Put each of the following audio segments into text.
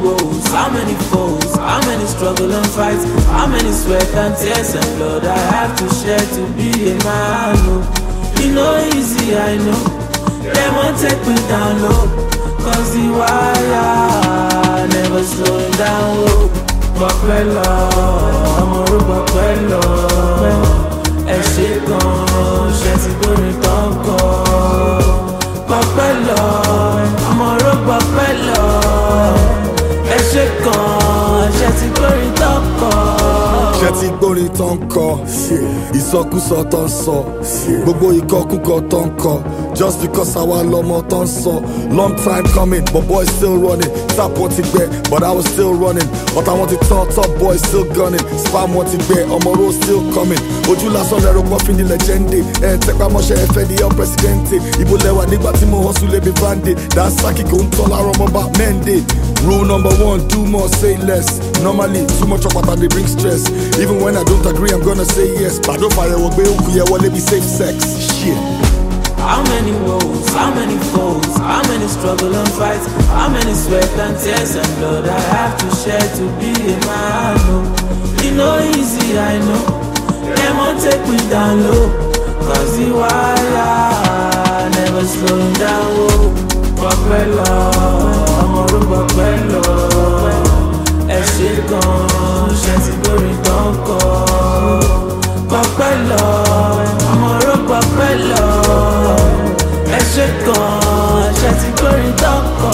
woes, how many foes, how many struggle and fights, how many sweat and tears and blood I have to share to be a man. Oh, you know easy, I know. They won't take me down low, cause the wire never slowing down low. Bapelo, amoro bapelo, ẹ ṣé gan, ṣe ti gbórin tán kọ. Bapelo, amoro bapelo, ẹ ṣé gan, ṣe ti gbórin tán kọ. Ṣé ti gbórin tán kọ, ìsọkúsọ tán sọ, gbogbo ìkọkúkọ tán kọ. Just because àwa lọmọ tán sọ. Long time coming, but boys still running. Tap wọ́n ti gbẹ, but I was still running. Ọ̀tá wọn ti tán, top boys still gunning. Spam wọ́n ti gbẹ, ọmọ road still coming. Ojú lásán lẹ́rọ kan fi ní legende. Tẹ́pá mọ́ṣẹ́ ẹ̀fẹ́ di El Presidente. Ibo lẹ́wà nígbà tí mo hustle lébi bande. Dansaki kò ń tán lára ọmọ bá mẹ́ndé. Rule number 1, do more, say less. Normally, too much of what they bring stress. Even when I don't agree, I'm gonna say yes. But don't fire what let me safe sex. Shit. How many woes, how many foes, how many struggle and fights, how many sweat and tears and blood I have to share to be a man. Oh, you know easy, I know. They won't take me down low, cause the wire never slowing down. Oh, Bapelo, amoro bapelo, ẹ ṣé gan, ṣe ti gbórin tán kọ. Bapelo, amoro bapelo, ẹ ṣé gan, ṣe ti gbórin tán kọ.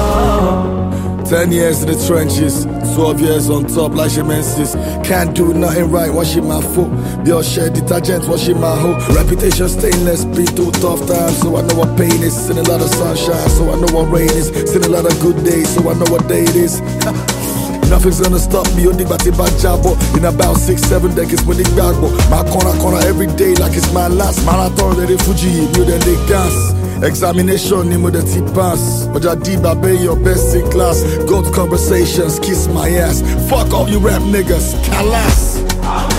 10 years in the trenches, 12 years on top like she menses. Can't do nothing right, washing my foot. Be all shed detergent, washing my hoe. Reputation stainless, been through tough times, so I know what pain is. Seen a lot of sunshine, so I know what rain is. Seen a lot of good days, so I know what day it is. Nothing's gonna stop me, only bati bajabo. In about 6-7 decades, when they bagbo. My corner every day like it's my last marathon. They Fuji, you then they dance. Examination, name the T-pass. But I did baby, your best in class. Go to conversations, kiss my ass. Fuck all you rap niggas, kalas.